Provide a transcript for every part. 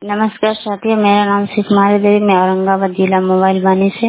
नमस्कार साथियों, मेरा नाम श्री कुमारी देवी। मैं औरंगाबाद जिला मोबाइल वानी से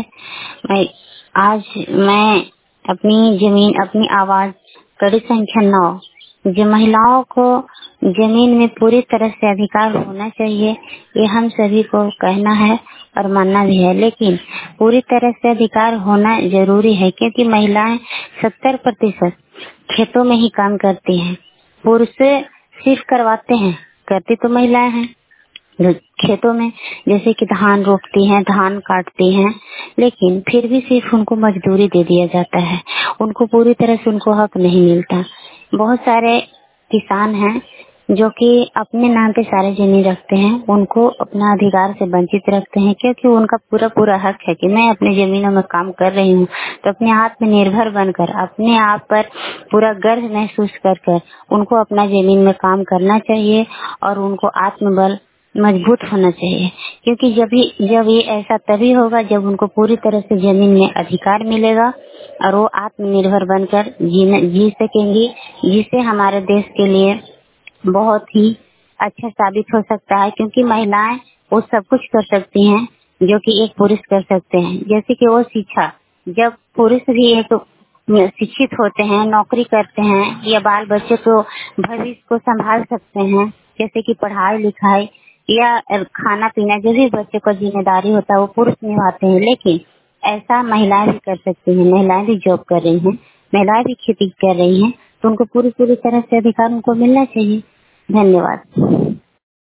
मैं अपनी आवाज कड़ी संख्या 9 जो महिलाओं को जमीन में पूरी तरह से अधिकार होना चाहिए, ये हम सभी को कहना है और मानना भी है। लेकिन पूरी तरह से अधिकार होना जरूरी है, क्योंकि महिलाएं 70% खेतों में ही काम करती हैं। पुरुष सिर्फ करवाते हैं, करती तो महिलाएं हैं। खेतों में जैसे कि धान रोपती हैं, धान काटती हैं, लेकिन फिर भी सिर्फ उनको मजदूरी दे दिया जाता है। उनको पूरी तरह से उनको हक नहीं मिलता। बहुत सारे किसान हैं जो कि अपने नाम पे सारे जमीन रखते हैं, उनको अपना अधिकार से वंचित रखते हैं, क्योंकि उनका पूरा हक है कि मैं अपने जमीनों में काम कर रही हूँ, तो अपने आत्मनिर्भर बनकर अपने आप पर पूरा गर्व महसूस कर उनको अपना जमीन में काम करना चाहिए और उनको आत्मबल मजबूत होना चाहिए। क्योंकि जब ये ऐसा तभी होगा जब उनको पूरी तरह से जमीन में अधिकार मिलेगा और वो आत्मनिर्भर बनकर जी सकेंगी, जिससे हमारे देश के लिए बहुत ही अच्छा साबित हो सकता है। क्योंकि महिलाएं वो सब कुछ कर सकती हैं जो कि एक पुरुष कर सकते हैं। जैसे कि वो शिक्षा, जब पुरुष भी एक शिक्षित होते हैं, नौकरी करते हैं या बाल बच्चे को भविष्य को संभाल सकते हैं, जैसे कि पढ़ाई लिखाई या खाना पीना, जो भी बच्चे को जिम्मेदारी होता है वो पुरुष निभाते हैं। लेकिन ऐसा महिलाएं भी कर सकती हैं। महिलाएं भी जॉब कर रही हैं, महिलाएं भी खेती कर रही हैं, तो उनको पूरी तरह से अधिकार उनको मिलना चाहिए। धन्यवाद।